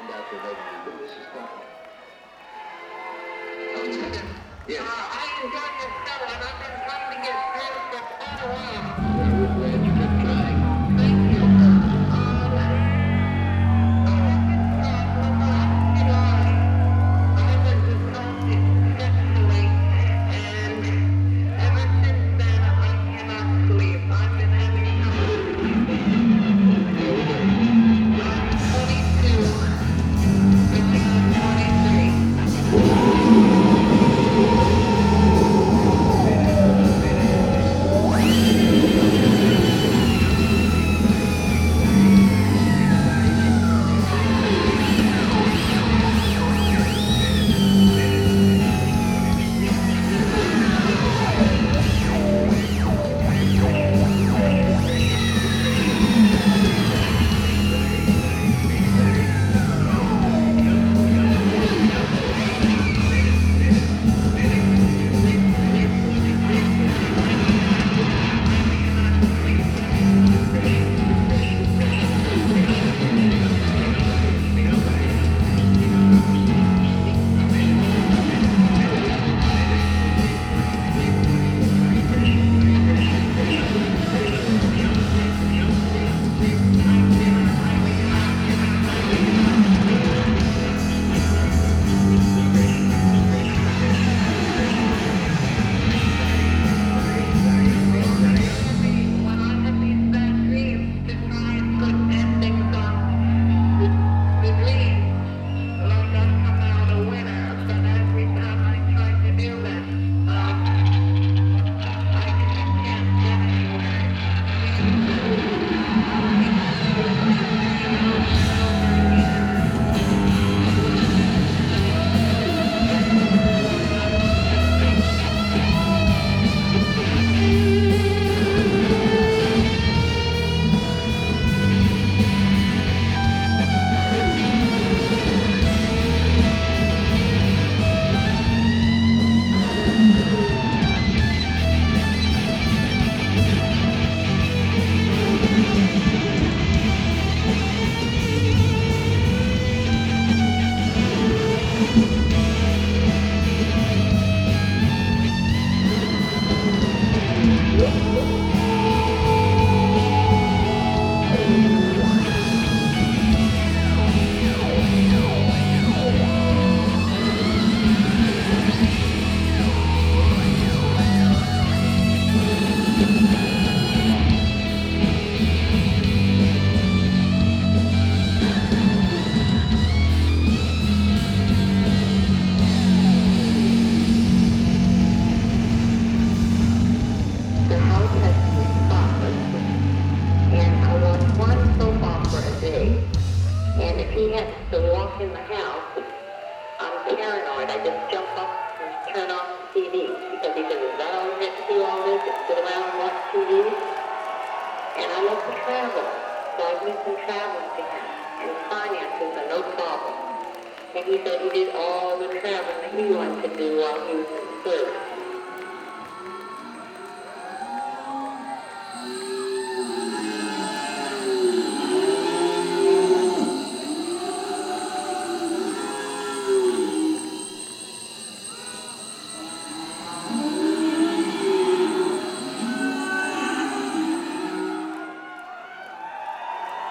Dr. Reagan, but this is Dr. Yes. I enjoyed your show, and I've been trying to get through for quite a while. Well, we're glad you kept trying. Thank you. I was assaulted sexually, and ever since then, I cannot sleep. I've been having trouble sleeping. I'm 22, going on 23. When I have these bad dreams, to try and put endings on the dreams, like I've come out a winner. But every time I try to do that, I just can't get anywhere. The house has three spotless, and I watch one soap opera a day. And if he has to walk in the house, I'm paranoid. I just jump up and turn off the TV because he says, "Is that all you have to do all this? Is sit around and watch TV?" And I love to travel, so I've been some traveling to him. And finances are no problem. And he said he did all the traveling that he wanted to do while he was in service.